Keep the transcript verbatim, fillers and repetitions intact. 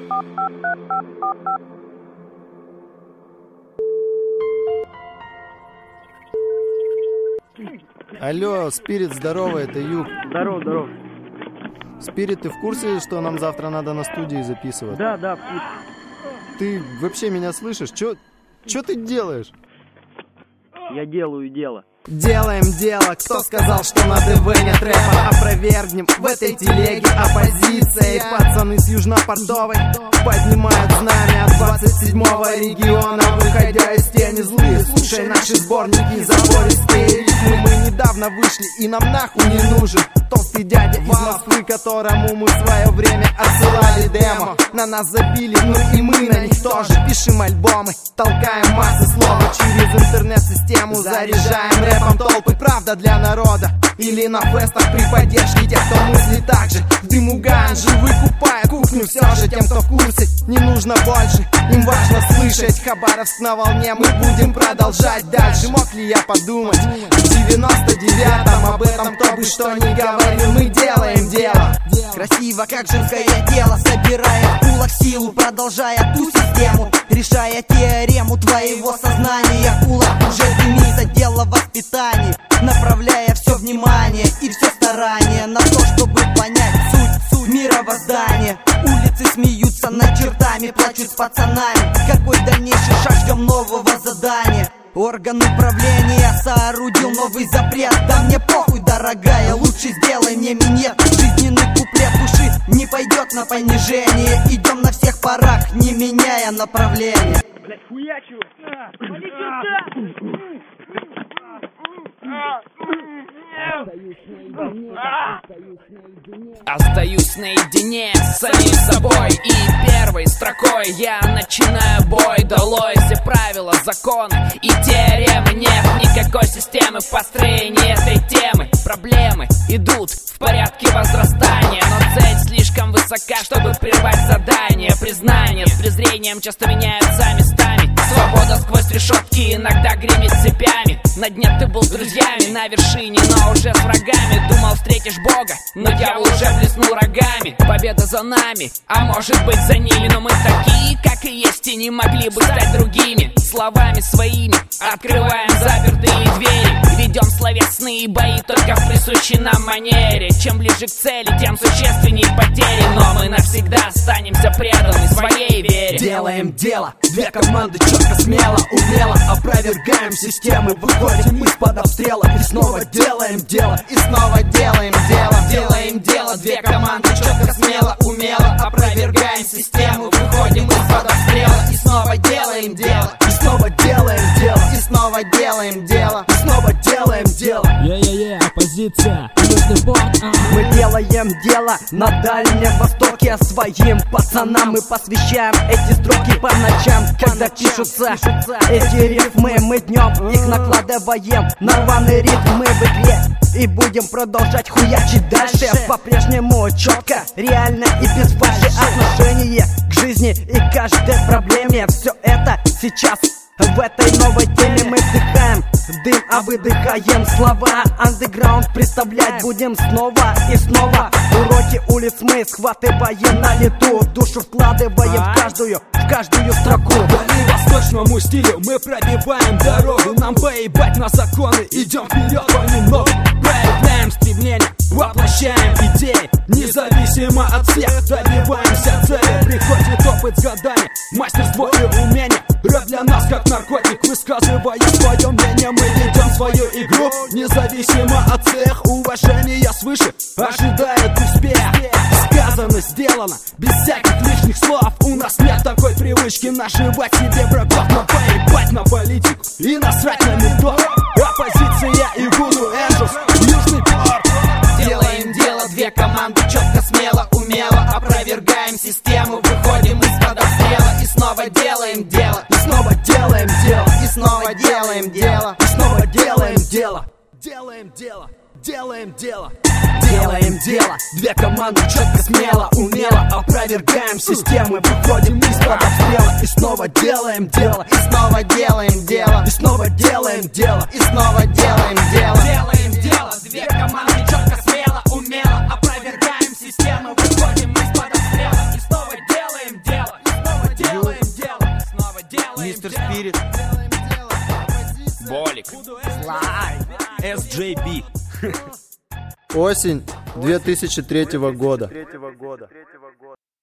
Алло, Спирит, здорово, это Юг. Здорово, здорово. Спирит, ты в курсе, что нам завтра надо на студии записывать? Да, да, в курсе. Ты вообще меня слышишь? Чё, чё ты делаешь? Я делаю дело. Делаем дело, кто сказал, что на ДВ нет рэпа? Опровергнем в этой телеге оппозиция. И пацаны с Южнопортовой поднимают знамя от двадцать седьмого региона, выходя из тени злые. Слушай наши сборники, забористые ритмы. Мы недавно вышли и нам нахуй не нужен толстый дядя из Москвы, которому мы в свое время отсылали демо. На нас забили, ну и мы на них тоже. Пишем альбомы, толкаем массы слова через интернет-систему, заряжаем рэпом толпы. Правда для народа. Или на фестах при поддержке тех, кто мыслит так же. В дыму ганжи выкупая кухню. Все же тем, кто в курсе, не нужно больше. Им важно слышать Хабаровск на волне. Мы будем продолжать дальше. Мог ли я подумать в девяносто девятом об этом, кто бы что ни говорил? Мы делаем дело. Красиво, как женское тело, собирая в кулак силу, продолжая ту систему, решая теорему твоего сознания. Кулак уже стремится, дело воспитания, направляя все внимание и все старание на то, чтобы понять суть, суть мировоздания. Улицы смеются над чертами, плачут с пацанами. Какой дальнейший шаг, ждем нового задания. Орган управления соорудил новый запрет. Да мне похуй, дорогая, лучше сделай мне минет. Жизненный куплет души не пойдет на понижение. Идем на всех парах, не меняя направление. Блять, хуячу! Остаюсь наедине с самим собой, и первой строкой я начинаю бой. Долой все правила, законы и теоремы. Нет никакой системы в построении этой темы. Проблемы идут в порядке возрастания, но цель слишком высока, чтобы прервать задание. Признание с презрением часто меняются местами. Свобода сквозь решетки иногда гремит цепями. На дне ты был с друзьями, на вершине, но уже с врагами. Думал, встретишь Бога, но дьявол уже блеснул рогами. Победа за нами, а может быть за ними. Но мы такие, как и есть, и не могли бы стать другими. Словами своими открываем запертые двери. Ведем словесные бои только в присущей нам манере. Чем ближе к цели, тем существеннее потери. Но мы навсегда останемся преданы своей вере. Делаем дело, две команды четко, смело, умело опровергаем системы. Выходим из-под обстрела и снова делаем дело. И снова делаем дело. Делаем дело, две команды четко, смело, умело опровергаем систему. Выходим из-под обстрела и снова делаем дело. И снова делаем дело. И снова делаем дело. И снова делаем дело. Е-е-е, оппозиция, Южный порт. Мы делаем дело на Дальнем Востоке своим пацанам. Мы посвящаем эти строки по ночам, когда пишутся эти рифмы. Мы днем их накладываем на рваный ритм. Мы в игре и будем продолжать хуячить дальше. По-прежнему четко, реально и без фальши. Отношение к жизни и каждой проблеме. Все это сейчас в этой новой теме. Мы вдыхаем дым, а выдыхаем слова. Андеграунд представлять будем снова и снова. Уроки улиц мы схватываем на лету. Душу вкладываем в каждую, в каждую строку. Дальневосточному стилю мы пробиваем дорогу. Нам поебать на законы, идем вперед понемногу. Проявляем стремление, воплощаем идеи. Независимо от всех добиваемся цели. Приходит опыт с годами, мастерство и умение. Рэп для нас как наркотик, высказывая свое мнение. Мы ведем свою игру, независимо от всех. Уважение свыше ожидает успех. Сказано, сделано, без всяких лишних слов. У нас нет такой привычки наживать себе врагов. Но поебать на политику и насрать на метод. Оппозиция и Voodoo Angels, Южный порт. Делаем дело, две команды четко, смело, умело опровергаем систему. Выходим из-под обстрела и снова делаем дело. И снова делаем дело. И снова делаем дело. И снова делаем дело. Делаем дело. Делаем дело. Делаем дело. Две команды четко, смело, умело опровергаем системы. Выходим из-под обстрела и снова делаем дело. И снова делаем дело. И снова делаем дело. И снова делаем дело. Делаем дело, две команды четко, смело, умело опровергаем систему. Выходим из-под обстрела и снова делаем дело. Мистер Спирит, Болик. эс джей би. Осень две тысячи третьего года.